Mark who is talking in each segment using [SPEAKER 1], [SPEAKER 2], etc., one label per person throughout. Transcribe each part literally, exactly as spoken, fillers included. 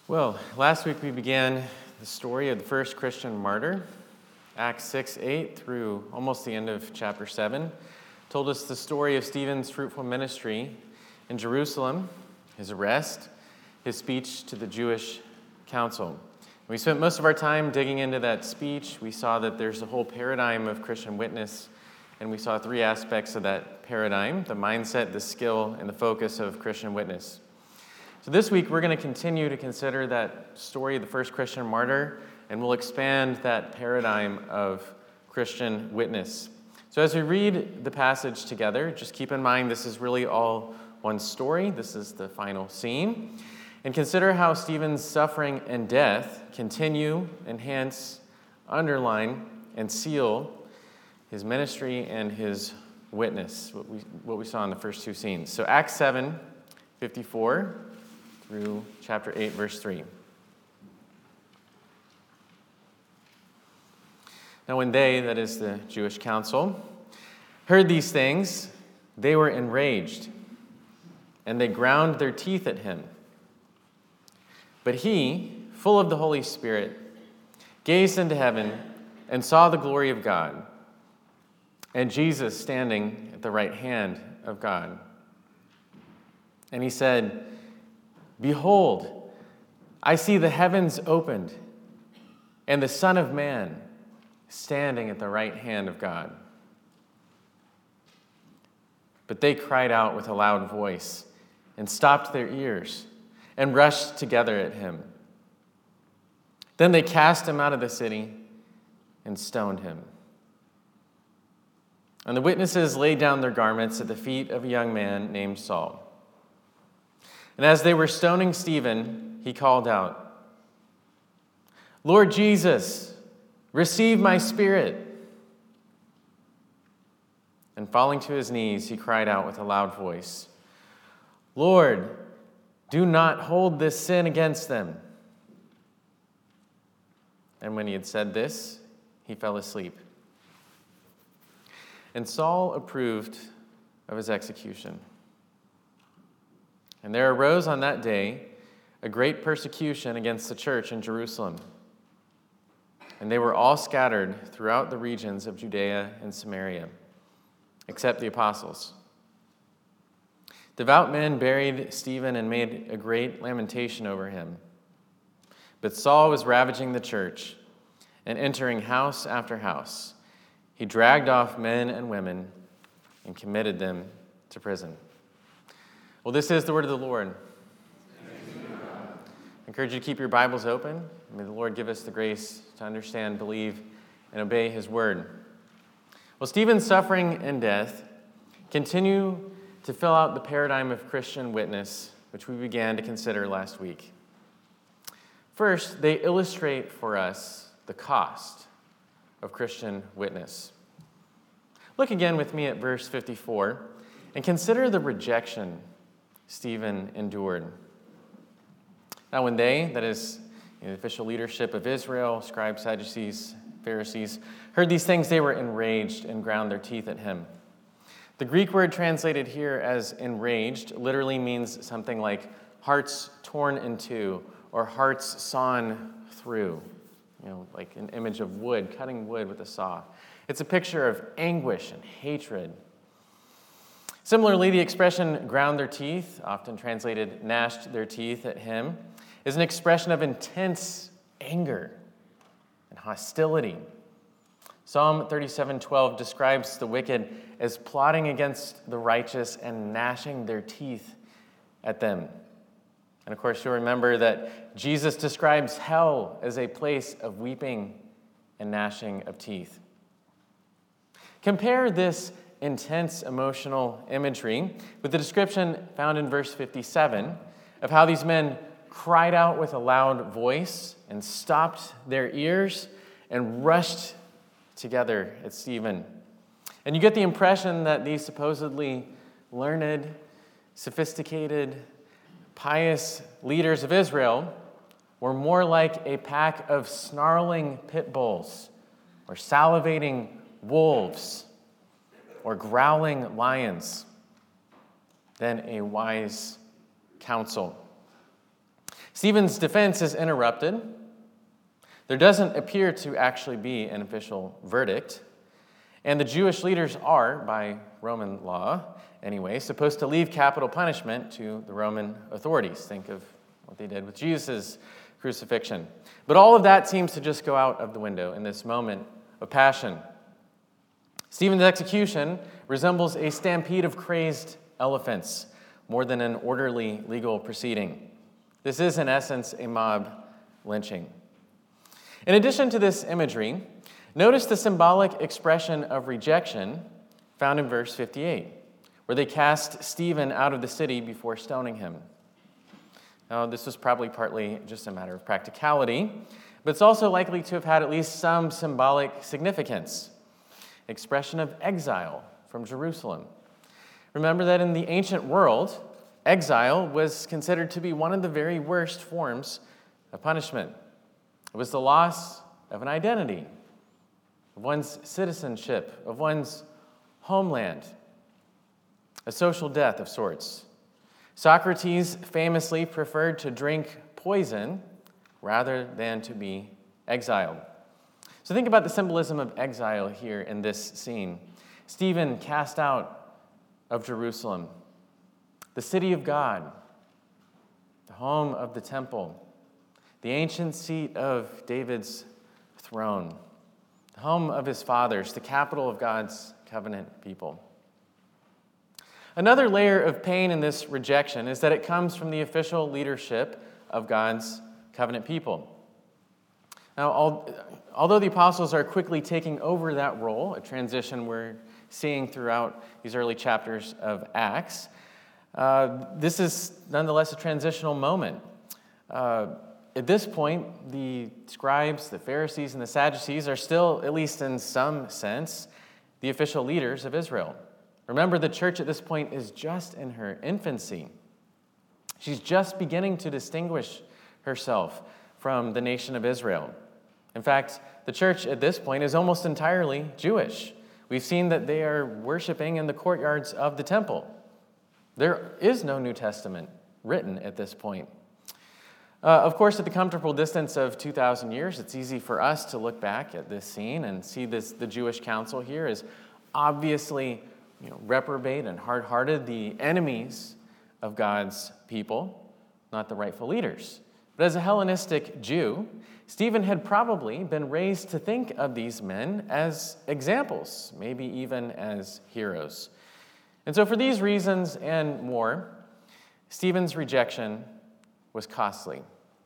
[SPEAKER 1] Well, last week we began the story of the first Christian martyr. Acts six, eight through almost the end of chapter seven told us the story of Stephen's fruitful ministry in Jerusalem, his arrest, his speech to the Jewish council. We spent most of our time digging into that speech. We saw that there's a whole paradigm of Christian witness, and we saw three aspects of that paradigm: the mindset, the skill, and the focus of Christian witness. So this week, we're going to continue to consider that story of the first Christian martyr, and we'll expand that paradigm of Christian witness. So as we read the passage together, just keep in mind this is really all one story. This is the final scene. And consider how Stephen's suffering and death continue, enhance, underline, and seal his ministry and his witness, what we, what we saw in the first two scenes. So Acts seven, fifty-four through chapter eight, verse three. Now when they, that is the Jewish council, heard these things, they were enraged, and they ground their teeth at him. But he, full of the Holy Spirit, gazed into heaven and saw the glory of God, and Jesus standing at the right hand of God. And he said, "Behold, I see the heavens opened, and the Son of Man standing at the right hand of God." But they cried out with a loud voice and stopped their ears and rushed together at him. Then they cast him out of the city and stoned him. And the witnesses laid down their garments at the feet of a young man named Saul. And as they were stoning Stephen, he called out, "Lord Jesus, receive my spirit." And falling to his knees, he cried out with a loud voice, "Lord, do not hold this sin against them." And when he had said this, he fell asleep. And Saul approved of his execution. And there arose on that day a great persecution against the church in Jerusalem. And they were all scattered throughout the regions of Judea and Samaria, except the apostles. Devout men buried Stephen and made a great lamentation over him. But Saul was ravaging the church and entering house after house. He dragged off men and women and committed them to prison. Well, this is the word of the Lord. I encourage you to keep your Bibles open. May the Lord give us the grace to understand, believe, and obey his word. Well, Stephen's suffering and death continue to fill out the paradigm of Christian witness, which we began to consider last week. First, they illustrate for us the cost of Christian witness. Look again with me at verse fifty-four and consider the rejection Stephen endured. Now when they, that is the official leadership of Israel, scribes, Sadducees, Pharisees, heard these things, they were enraged and ground their teeth at him. The Greek word translated here as enraged literally means something like hearts torn in two or hearts sawn through, you know, like an image of wood, cutting wood with a saw. It's a picture of anguish and hatred. Similarly, the expression ground their teeth, often translated gnashed their teeth at him, is an expression of intense anger and hostility. Psalm thirty-seven twelve describes the wicked as plotting against the righteous and gnashing their teeth at them. And of course, you'll remember that Jesus describes hell as a place of weeping and gnashing of teeth. Compare this intense emotional imagery with the description found in verse fifty-seven of how these men cried out with a loud voice and stopped their ears and rushed together at Stephen. And you get the impression that these supposedly learned, sophisticated, pious leaders of Israel were more like a pack of snarling pit bulls or salivating wolves or growling lions than a wise counsel. Stephen's defense is interrupted. There doesn't appear to actually be an official verdict. And the Jewish leaders are, by Roman law anyway, supposed to leave capital punishment to the Roman authorities. Think of what they did with Jesus' crucifixion. But all of that seems to just go out of the window in this moment of passion. Stephen's execution resembles a stampede of crazed elephants more than an orderly legal proceeding. This is, in essence, a mob lynching. In addition to this imagery, notice the symbolic expression of rejection found in verse fifty-eight, where they cast Stephen out of the city before stoning him. Now, this was probably partly just a matter of practicality, but it's also likely to have had at least some symbolic significance. Expression of exile from Jerusalem. Remember that in the ancient world, exile was considered to be one of the very worst forms of punishment. It was the loss of an identity, of one's citizenship, of one's homeland, a social death of sorts. Socrates famously preferred to drink poison rather than to be exiled. So think about the symbolism of exile here in this scene. Stephen cast out of Jerusalem, the city of God, the home of the temple, the ancient seat of David's throne, the home of his fathers, the capital of God's covenant people. Another layer of pain in this rejection is that it comes from the official leadership of God's covenant people. Now, although the apostles are quickly taking over that role, a transition we're seeing throughout these early chapters of Acts, uh, this is nonetheless a transitional moment. Uh, at this point, the scribes, the Pharisees, and the Sadducees are still, at least in some sense, the official leaders of Israel. Remember, the church at this point is just in her infancy. She's just beginning to distinguish herself from the nation of Israel. In fact, the church at this point is almost entirely Jewish. We've seen that they are worshiping in the courtyards of the temple. There is no New Testament written at this point. Uh, of course, at the comfortable distance of two thousand years, it's easy for us to look back at this scene and see this, the Jewish council here is obviously, you know, reprobate and hard-hearted, the enemies of God's people, not the rightful leaders. But as a Hellenistic Jew, Stephen had probably been raised to think of these men as examples, maybe even as heroes. And so for these reasons and more, Stephen's rejection was costly.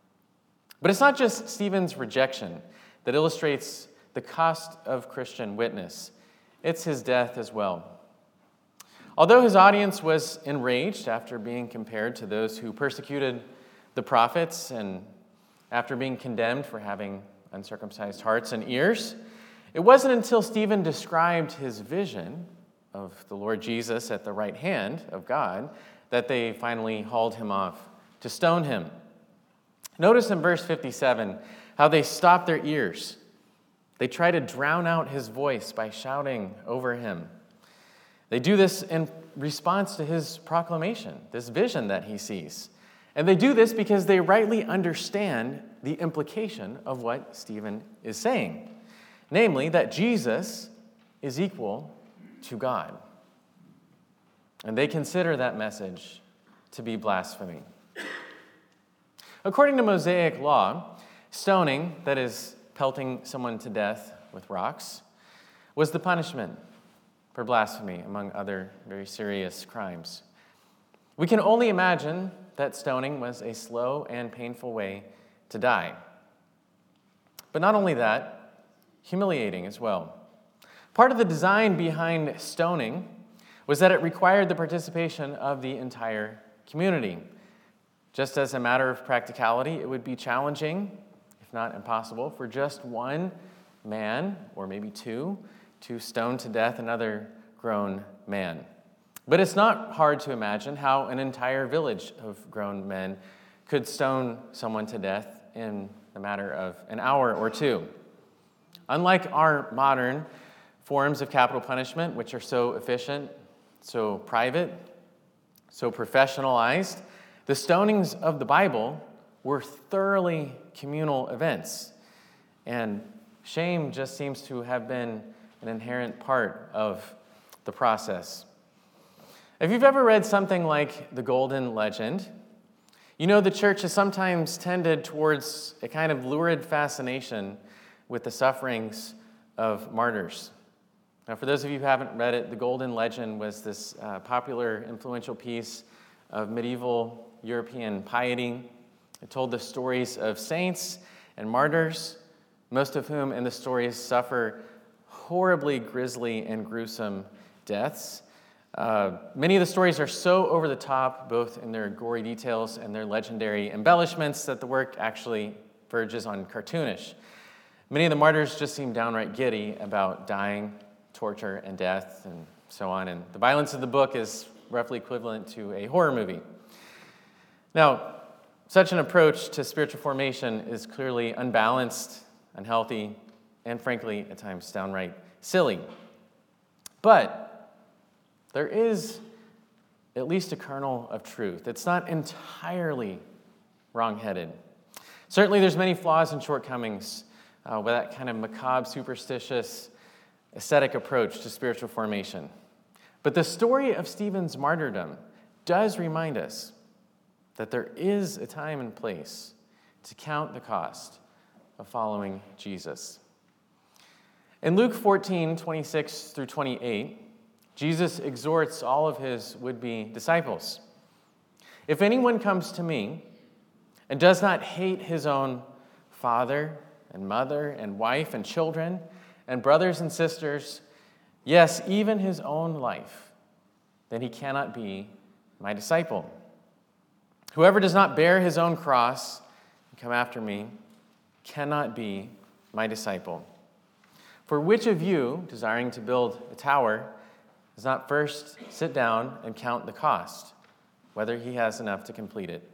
[SPEAKER 1] But it's not just Stephen's rejection that illustrates the cost of Christian witness. It's his death as well. Although his audience was enraged after being compared to those who persecuted the prophets and after being condemned for having uncircumcised hearts and ears, it wasn't until Stephen described his vision of the Lord Jesus at the right hand of God that they finally hauled him off to stone him. Notice in verse fifty-seven how they stop their ears. They try to drown out his voice by shouting over him. They do this in response to his proclamation, this vision that he sees. And they do this because they rightly understand the implication of what Stephen is saying, namely that Jesus is equal to God. And they consider that message to be blasphemy. According to Mosaic law, stoning, that is, pelting someone to death with rocks, was the punishment for blasphemy, among other very serious crimes. We can only imagine that stoning was a slow and painful way to die. But not only that, humiliating as well. Part of the design behind stoning was that it required the participation of the entire community. Just as a matter of practicality, it would be challenging, if not impossible, for just one man, or maybe two, to stone to death another grown man. But it's not hard to imagine how an entire village of grown men could stone someone to death in a matter of an hour or two. Unlike our modern forms of capital punishment, which are so efficient, so private, so professionalized, the stonings of the Bible were thoroughly communal events. And shame just seems to have been an inherent part of the process. If you've ever read something like The Golden Legend, you know the church has sometimes tended towards a kind of lurid fascination with the sufferings of martyrs. Now, for those of you who haven't read it, The Golden Legend was this uh, popular, influential piece of medieval European piety. It told the stories of saints and martyrs, most of whom in the stories suffer horribly grisly and gruesome deaths. Uh, many of the stories are so over the top, both in their gory details and their legendary embellishments, that the work actually verges on cartoonish. Many of the martyrs just seem downright giddy about dying, torture, and death, and so on. And the violence of the book is roughly equivalent to a horror movie. Now, such an approach to spiritual formation is clearly unbalanced, unhealthy, and frankly, at times, downright silly. But there is at least a kernel of truth. It's not entirely wrong-headed. Certainly, there's many flaws and shortcomings uh, with that kind of macabre, superstitious, ascetic approach to spiritual formation. But the story of Stephen's martyrdom does remind us that there is a time and place to count the cost of following Jesus. In Luke fourteen, twenty-six through twenty-eight, Jesus exhorts all of his would-be disciples. If anyone comes to me and does not hate his own father and mother and wife and children and brothers and sisters, yes, even his own life, then he cannot be my disciple. Whoever does not bear his own cross and come after me cannot be my disciple. For which of you, desiring to build a tower, does not first sit down and count the cost, whether he has enough to complete it?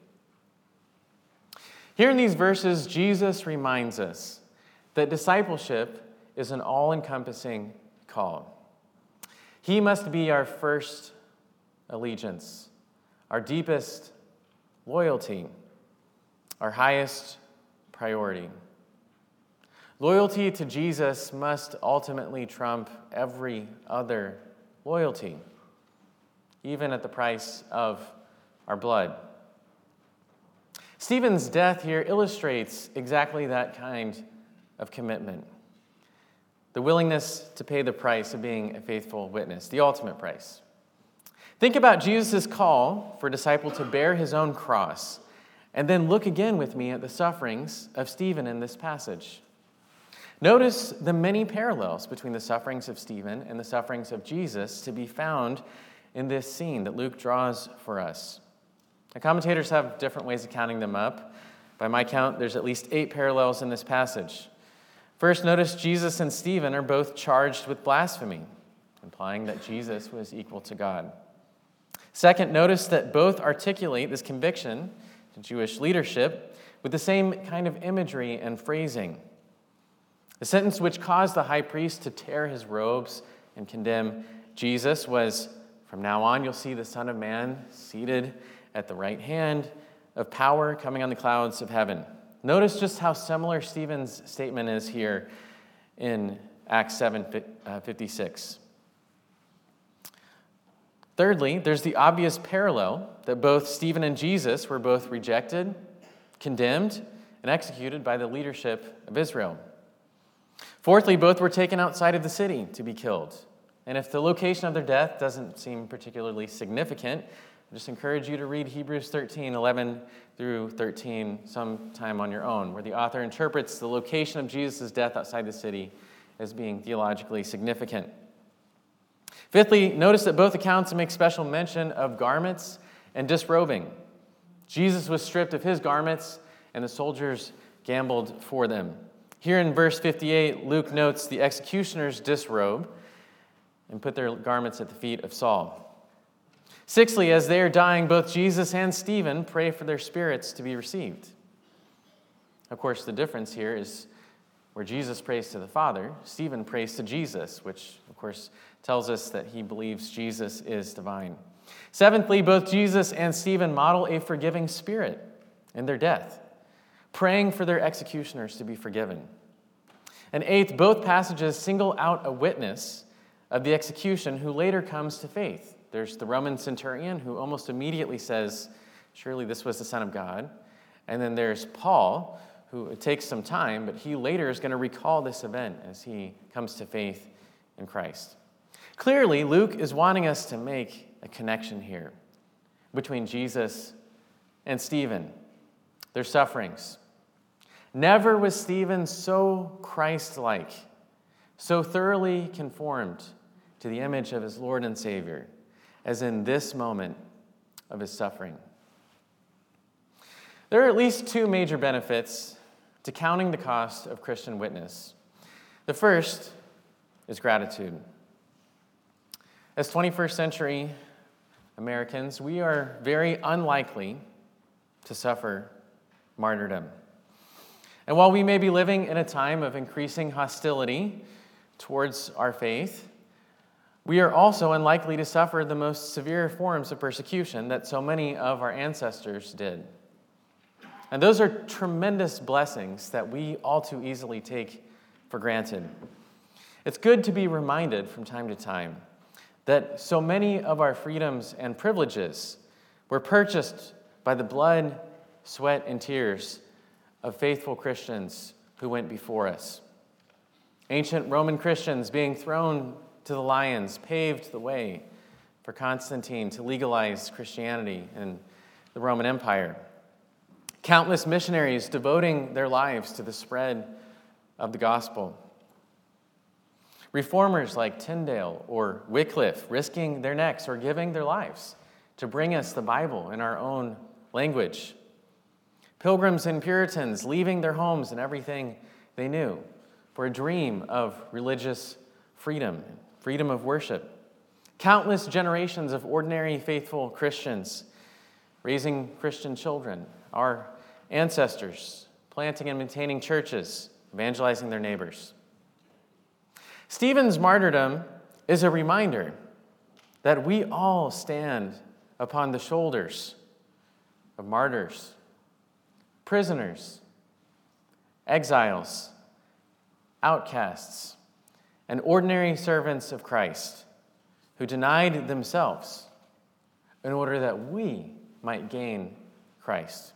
[SPEAKER 1] Here in these verses, Jesus reminds us that discipleship is an all-encompassing call. He must be our first allegiance, our deepest loyalty, our highest priority. Loyalty to Jesus must ultimately trump every other loyalty, even at the price of our blood. Stephen's death here illustrates exactly that kind of commitment. The willingness to pay the price of being a faithful witness, the ultimate price. Think about Jesus' call for a disciple to bear his own cross, and then look again with me at the sufferings of Stephen in this passage. Notice the many parallels between the sufferings of Stephen and the sufferings of Jesus to be found in this scene that Luke draws for us. The commentators have different ways of counting them up. By my count, there's at least eight parallels in this passage. First, notice Jesus and Stephen are both charged with blasphemy, implying that Jesus was equal to God. Second, notice that both articulate this conviction to Jewish leadership with the same kind of imagery and phrasing. The sentence which caused the high priest to tear his robes and condemn Jesus was, "From now on you'll see the Son of Man seated at the right hand of power coming on the clouds of heaven." Notice just how similar Stephen's statement is here in Acts seven fifty-six. Thirdly, there's the obvious parallel that both Stephen and Jesus were both rejected, condemned, and executed by the leadership of Israel. Fourthly, both were taken outside of the city to be killed. And if the location of their death doesn't seem particularly significant, I just encourage you to read Hebrews thirteen, eleven through thirteen sometime on your own, where the author interprets the location of Jesus' death outside the city as being theologically significant. Fifthly, notice that both accounts make special mention of garments and disrobing. Jesus was stripped of his garments, and the soldiers gambled for them. Here in verse fifty-eight, Luke notes the executioners disrobe and put their garments at the feet of Saul. Sixthly, as they are dying, both Jesus and Stephen pray for their spirits to be received. Of course, the difference here is where Jesus prays to the Father, Stephen prays to Jesus, which, of course, tells us that he believes Jesus is divine. Seventhly, both Jesus and Stephen model a forgiving spirit in their death. praying for their executioners to be forgiven. And eighth, both passages single out a witness of the execution who later comes to faith. There's the Roman centurion who almost immediately says, surely this was the Son of God. And then there's Paul, who it takes some time, but he later is going to recall this event as he comes to faith in Christ. Clearly, Luke is wanting us to make a connection here between Jesus and Stephen, their sufferings. Never was Stephen so Christ-like, so thoroughly conformed to the image of his Lord and Savior, as in this moment of his suffering. There are at least two major benefits to counting the cost of Christian witness. The first is gratitude. As twenty-first century Americans, we are very unlikely to suffer martyrdom. And while we may be living in a time of increasing hostility towards our faith, we are also unlikely to suffer the most severe forms of persecution that so many of our ancestors did. And those are tremendous blessings that we all too easily take for granted. It's good to be reminded from time to time that so many of our freedoms and privileges were purchased by the blood, sweat, and tears of faithful Christians who went before us. Ancient Roman Christians being thrown to the lions paved the way for Constantine to legalize Christianity in the Roman Empire. Countless missionaries devoting their lives to the spread of the gospel. Reformers like Tyndale or Wycliffe risking their necks or giving their lives to bring us the Bible in our own language. Pilgrims and Puritans leaving their homes and everything they knew for a dream of religious freedom, freedom of worship. Countless generations of ordinary faithful Christians raising Christian children, our ancestors planting and maintaining churches, evangelizing their neighbors. Stephen's martyrdom is a reminder that we all stand upon the shoulders of martyrs, prisoners, exiles, outcasts, and ordinary servants of Christ who denied themselves in order that we might gain Christ.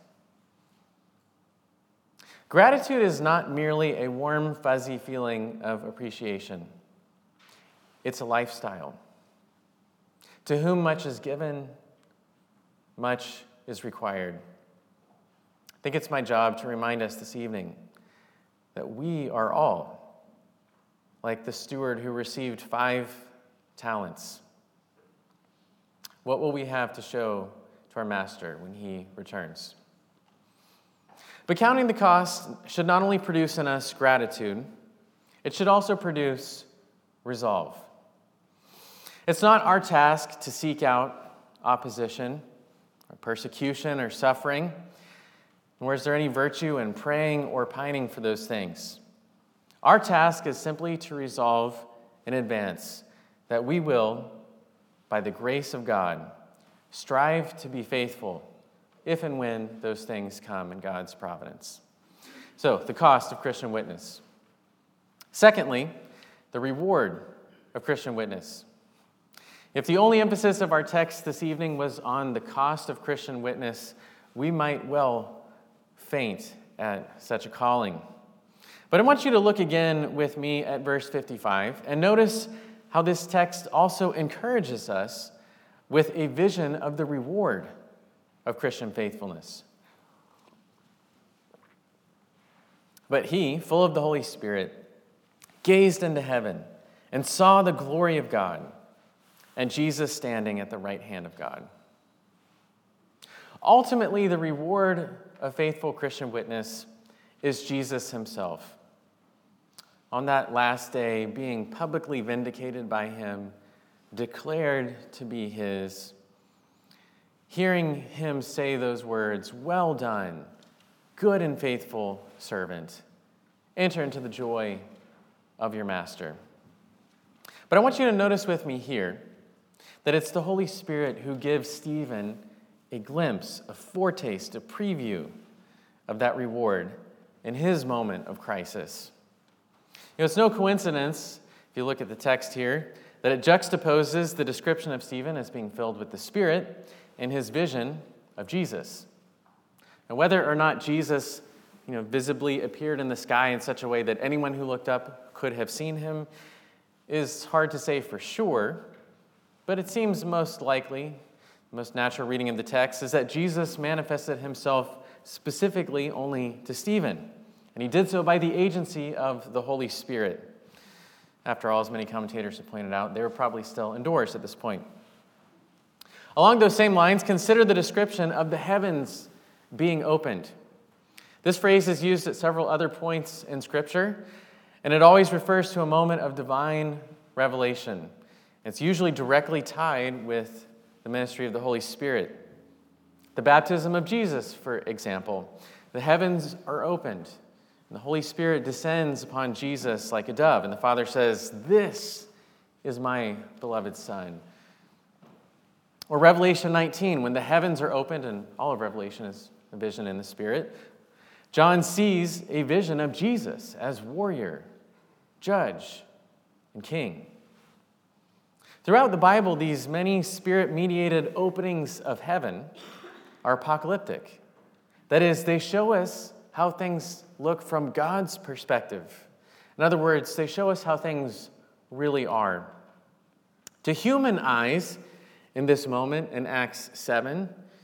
[SPEAKER 1] Gratitude is not merely a warm, fuzzy feeling of appreciation. It's a lifestyle. To whom much is given, much is required. I think it's my job to remind us this evening that we are all like the steward who received five talents. What will we have to show to our master when he returns? But counting the cost should not only produce in us gratitude, it should also produce resolve. It's not our task to seek out opposition or persecution or suffering, nor is there any virtue in praying or pining for those things. Our task is simply to resolve in advance that we will, by the grace of God, strive to be faithful if and when those things come in God's providence. So, the cost of Christian witness. Secondly, the reward of Christian witness. If the only emphasis of our text this evening was on the cost of Christian witness, we might well faint at such a calling. But I want you to look again with me at verse fifty-five and notice how this text also encourages us with a vision of the reward of Christian faithfulness. But he, full of the Holy Spirit, gazed into heaven and saw the glory of God and Jesus standing at the right hand of God. Ultimately, the reward of faithful Christian witness is Jesus himself. On that last day, being publicly vindicated by him, declared to be his, hearing him say those words, "Well done, good and faithful servant. Enter into the joy of your master." But I want you to notice with me here that it's the Holy Spirit who gives Stephen a glimpse, a foretaste, a preview of that reward in his moment of crisis. You know, it's no coincidence, if you look at the text here, that it juxtaposes the description of Stephen as being filled with the Spirit and his vision of Jesus. And whether or not Jesus, you know, visibly appeared in the sky in such a way that anyone who looked up could have seen him is hard to say for sure, but it seems most likely, the most natural reading of the text, is that Jesus manifested himself specifically only to Stephen. And he did so by the agency of the Holy Spirit. After all, as many commentators have pointed out, they were probably still indoors at this point. Along those same lines, consider the description of the heavens being opened. This phrase is used at several other points in Scripture, and it always refers to a moment of divine revelation. It's usually directly tied with the ministry of the Holy Spirit. The baptism of Jesus, for example. The heavens are opened, and the Holy Spirit descends upon Jesus like a dove, and the Father says, "This is my beloved Son." Or Revelation nineteen, when the heavens are opened, and all of Revelation is a vision in the Spirit, John sees a vision of Jesus as warrior, judge, and king. Throughout the Bible, these many Spirit-mediated openings of heaven are apocalyptic. That is, they show us how things look from God's perspective. In other words, they show us how things really are. To human eyes, in this moment in Acts seven,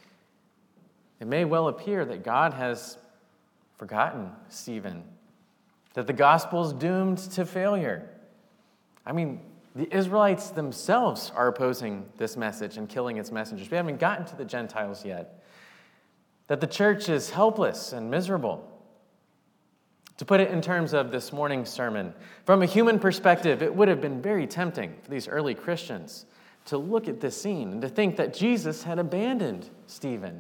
[SPEAKER 1] it may well appear that God has forgotten Stephen, that the gospel is doomed to failure. I mean, the Israelites themselves are opposing this message and killing its messengers. We haven't gotten to the Gentiles yet. That the church is helpless and miserable. To put it in terms of this morning's sermon, from a human perspective, it would have been very tempting for these early Christians to look at this scene and to think that Jesus had abandoned Stephen,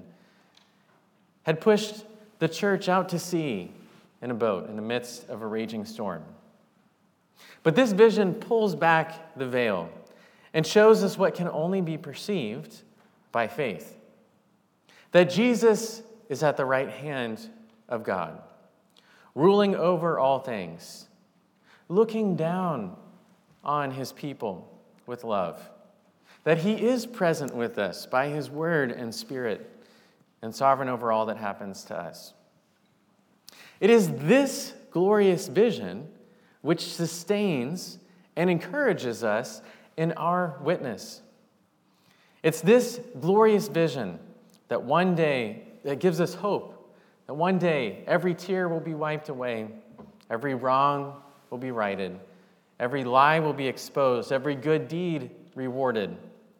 [SPEAKER 1] had pushed the church out to sea in a boat in the midst of a raging storm. But this vision pulls back the veil and shows us what can only be perceived by faith. That Jesus is at the right hand of God, ruling over all things, looking down on his people with love. That he is present with us by his word and spirit, and sovereign over all that happens to us. It is this glorious vision which sustains and encourages us in our witness. It's this glorious vision that one day, that gives us hope, that one day every tear will be wiped away, every wrong will be righted, every lie will be exposed, every good deed rewarded.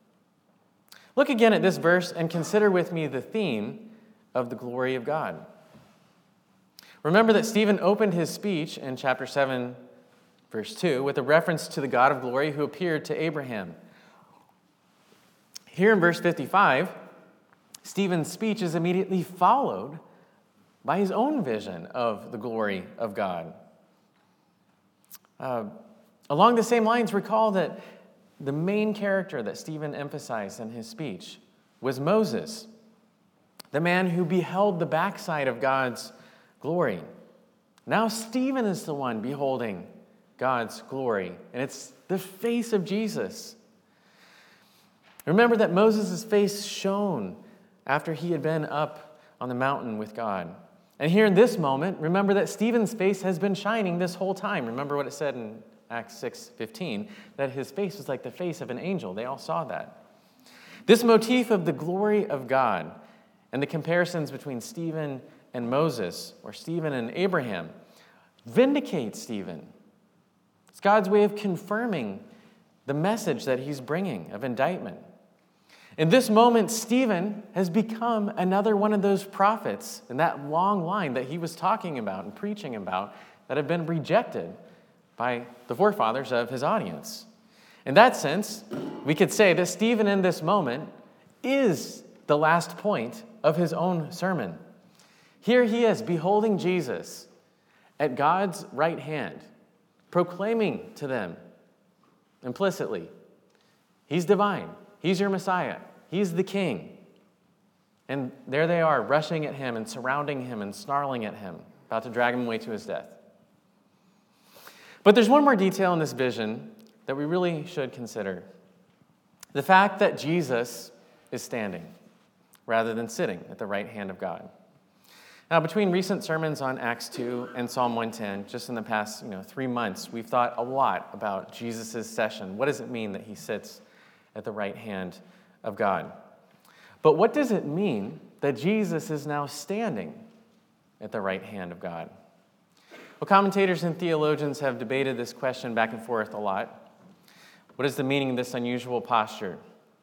[SPEAKER 1] Look again at this verse and consider with me the theme of the glory of God. Remember that Stephen opened his speech in chapter seven, verse two, with a reference to the God of glory who appeared to Abraham. Here in verse fifty-five, Stephen's speech is immediately followed by his own vision of the glory of God. Uh, along the same lines, recall that the main character that Stephen emphasized in his speech was Moses, the man who beheld the backside of God's glory. Now Stephen is the one beholding God's glory, and it's the face of Jesus. Remember that Moses' face shone after he had been up on the mountain with God. And here in this moment, remember that Stephen's face has been shining this whole time. Remember what it said in Acts six fifteen, that his face was like the face of an angel. They all saw that. This motif of the glory of God and the comparisons between Stephen and Moses, or Stephen and Abraham, vindicates Stephen. It's God's way of confirming the message that he's bringing of indictment. In this moment, Stephen has become another one of those prophets in that long line that he was talking about and preaching about that have been rejected by the forefathers of his audience. In that sense, we could say that Stephen in this moment is the last point of his own sermon. Here he is, beholding Jesus at God's right hand, proclaiming to them implicitly, he's divine, he's your Messiah, he's the King. And there they are, rushing at him and surrounding him and snarling at him, about to drag him away to his death. But there's one more detail in this vision that we really should consider. The fact that Jesus is standing rather than sitting at the right hand of God. Now, between recent sermons on Acts two and Psalm one ten, just in the past you know, three months, we've thought a lot about Jesus' session. What does it mean that he sits at the right hand of God? But what does it mean that Jesus is now standing at the right hand of God? Well, commentators and theologians have debated this question back and forth a lot. What is the meaning of this unusual posture?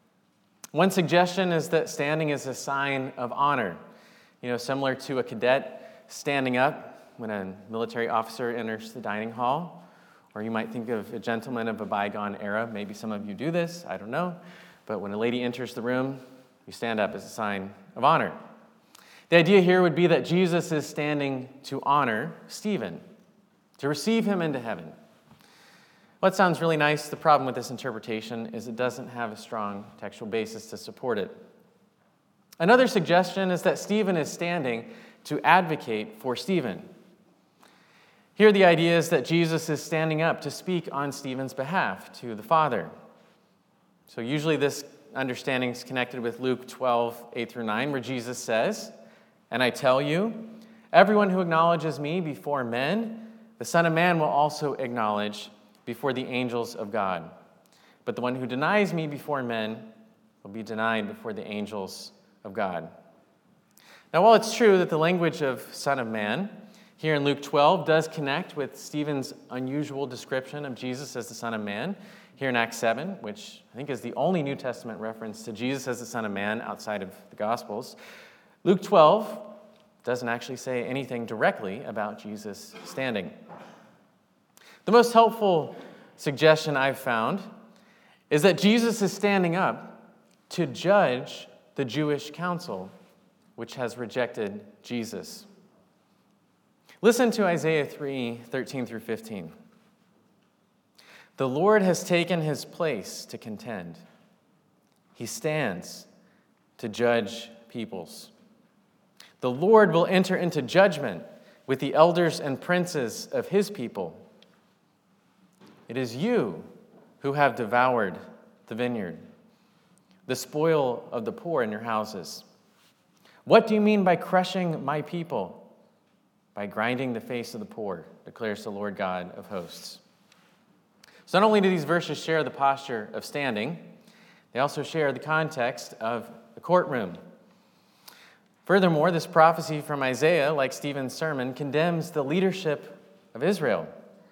[SPEAKER 1] One suggestion is that standing is a sign of honor. You know, similar to a cadet standing up when a military officer enters the dining hall. Or you might think of a gentleman of a bygone era. Maybe some of you do this, I don't know. But when a lady enters the room, you stand up as a sign of honor. The idea here would be that Jesus is standing to honor Stephen, to receive him into heaven. Well, that sounds really nice. The problem with this interpretation is it doesn't have a strong textual basis to support it. Another suggestion is that Stephen is standing to advocate for Stephen. Here, the idea is that Jesus is standing up to speak on Stephen's behalf to the Father. So usually this understanding is connected with Luke twelve, eight through nine, where Jesus says, "And I tell you, everyone who acknowledges me before men, the Son of Man will also acknowledge before the angels of God. But the one who denies me before men will be denied before the angels of God." Now, while it's true that the language of Son of Man here in Luke twelve does connect with Stephen's unusual description of Jesus as the Son of Man here in Acts seven, which I think is the only New Testament reference to Jesus as the Son of Man outside of the Gospels, Luke twelve doesn't actually say anything directly about Jesus standing. The most helpful suggestion I've found is that Jesus is standing up to judge the Jewish council, which has rejected Jesus. Listen to Isaiah three, thirteen through fifteen. "The Lord has taken his place to contend. He stands to judge peoples. The Lord will enter into judgment with the elders and princes of his people. It is you who have devoured the vineyard, the spoil of the poor in your houses. What do you mean by crushing my people? By grinding the face of the poor, declares the Lord God of hosts." So not only do these verses share the posture of standing, they also share the context of the courtroom. Furthermore, this prophecy from Isaiah, like Stephen's sermon, condemns the leadership of Israel,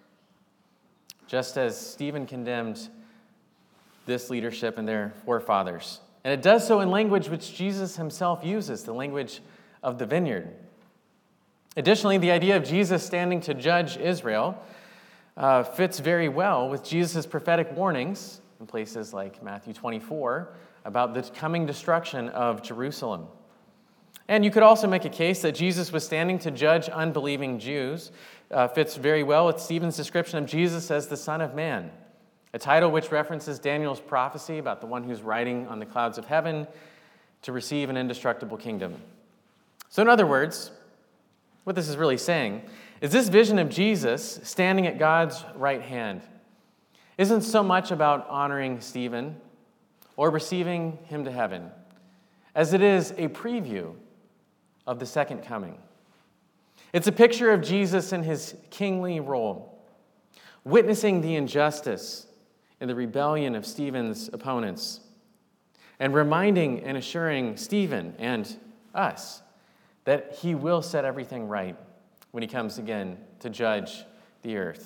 [SPEAKER 1] just as Stephen condemned this leadership and their forefathers. And it does so in language which Jesus himself uses, the language of the vineyard. Additionally, the idea of Jesus standing to judge Israel uh, fits very well with Jesus' prophetic warnings in places like Matthew twenty-four about the coming destruction of Jerusalem. And you could also make a case that Jesus was standing to judge unbelieving Jews. Uh, fits very well with Stephen's description of Jesus as the Son of Man, a title which references Daniel's prophecy about the one who's riding on the clouds of heaven to receive an indestructible kingdom. So in other words, what this is really saying is this vision of Jesus standing at God's right hand isn't so much about honoring Stephen or receiving him to heaven as it is a preview of the second coming. It's a picture of Jesus in his kingly role, witnessing the injustice and the rebellion of Stephen's opponents, and reminding and assuring Stephen and us that he will set everything right when he comes again to judge the earth.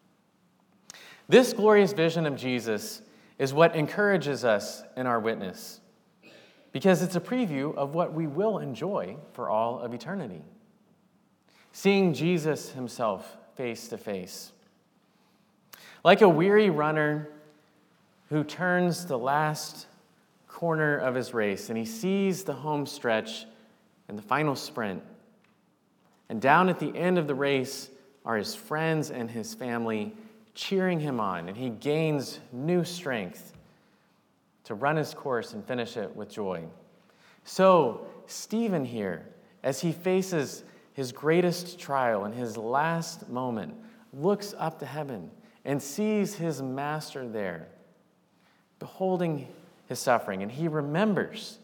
[SPEAKER 1] This glorious vision of Jesus is what encourages us in our witness, because it's a preview of what we will enjoy for all of eternity. Seeing Jesus himself face to face. Like a weary runner who turns the last corner of his race and he sees the home stretch and the final sprint. And down at the end of the race are his friends and his family cheering him on, and he gains new strength to run his course and finish it with joy. So Stephen here, as he faces his greatest trial in his last moment, looks up to heaven and sees his master there, beholding his suffering, and he remembers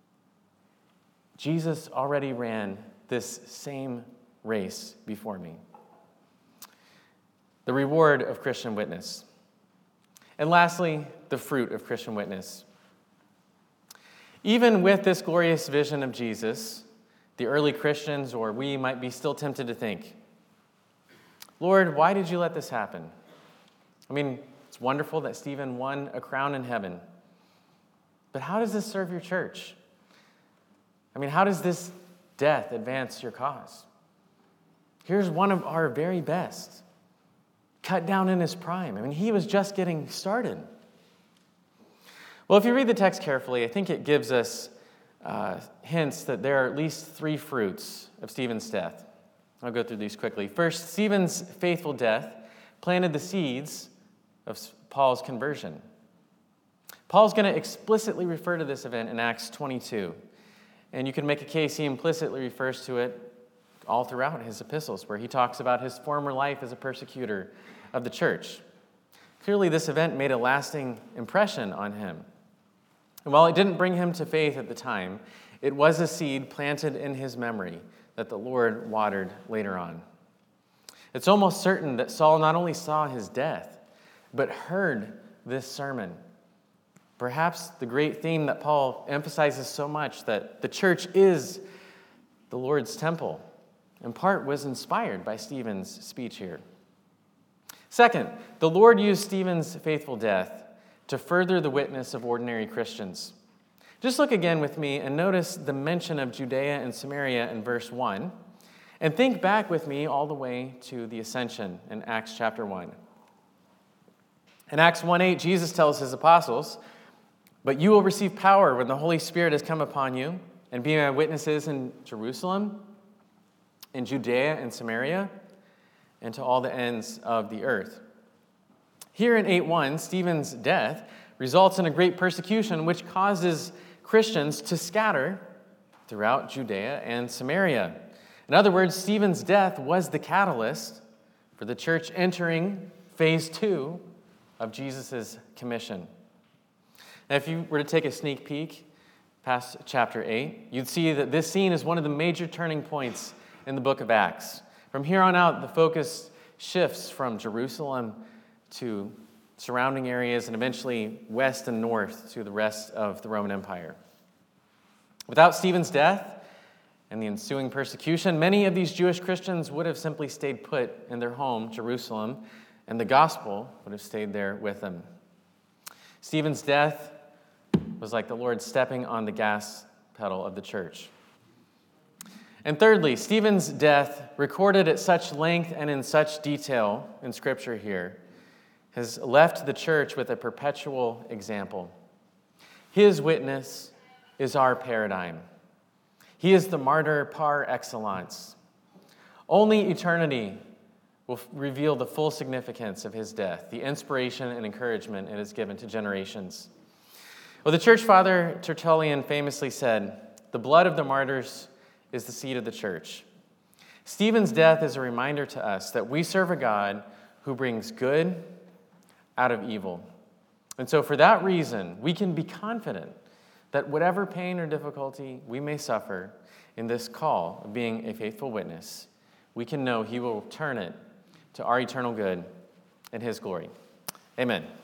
[SPEAKER 1] Jesus already ran this same race before me. The reward of Christian witness. And lastly, the fruit of Christian witness. Even with this glorious vision of Jesus, the early Christians, or we, might be still tempted to think, Lord, why did you let this happen? I mean, it's wonderful that Stephen won a crown in heaven, but how does this serve your church? I mean, how does this death advance your cause? Here's one of our very best, cut down in his prime. I mean, he was just getting started. Well, if you read the text carefully, I think it gives us uh, hints that there are at least three fruits of Stephen's death. I'll go through these quickly. First, Stephen's faithful death planted the seeds of Paul's conversion. Paul's going to explicitly refer to this event in Acts twenty-two. And you can make a case he implicitly refers to it all throughout his epistles, where he talks about his former life as a persecutor of the church. Clearly, this event made a lasting impression on him. And while it didn't bring him to faith at the time, it was a seed planted in his memory that the Lord watered later on. It's almost certain that Saul not only saw his death, but heard this sermon. Perhaps the great theme that Paul emphasizes so much, that the church is the Lord's temple, in part was inspired by Stephen's speech here. Second, the Lord used Stephen's faithful death to further the witness of ordinary Christians. Just look again with me and notice the mention of Judea and Samaria in verse one, and think back with me all the way to the ascension in Acts chapter one. In Acts one eight, Jesus tells his apostles, "But you will receive power when the Holy Spirit has come upon you, and be my witnesses in Jerusalem, in Judea and Samaria, and to all the ends of the earth." Here in eight one, Stephen's death results in a great persecution which causes Christians to scatter throughout Judea and Samaria. In other words, Stephen's death was the catalyst for the church entering phase two of Jesus' commission. Now, if you were to take a sneak peek past chapter eight, you'd see that this scene is one of the major turning points in the book of Acts. From here on out, the focus shifts from Jerusalem to surrounding areas and eventually west and north to the rest of the Roman Empire. Without Stephen's death and the ensuing persecution, many of these Jewish Christians would have simply stayed put in their home, Jerusalem, and the gospel would have stayed there with them. Stephen's death was like the Lord stepping on the gas pedal of the church. And thirdly, Stephen's death, recorded at such length and in such detail in Scripture here, has left the church with a perpetual example. His witness is our paradigm. He is the martyr par excellence. Only eternity will reveal the full significance of his death, the inspiration and encouragement it has given to generations. Well, the church father Tertullian famously said, "The blood of the martyrs is the seed of the church." Stephen's death is a reminder to us that we serve a God who brings good out of evil. And so for that reason, we can be confident that whatever pain or difficulty we may suffer in this call of being a faithful witness, we can know he will turn it to our eternal good and his glory. Amen.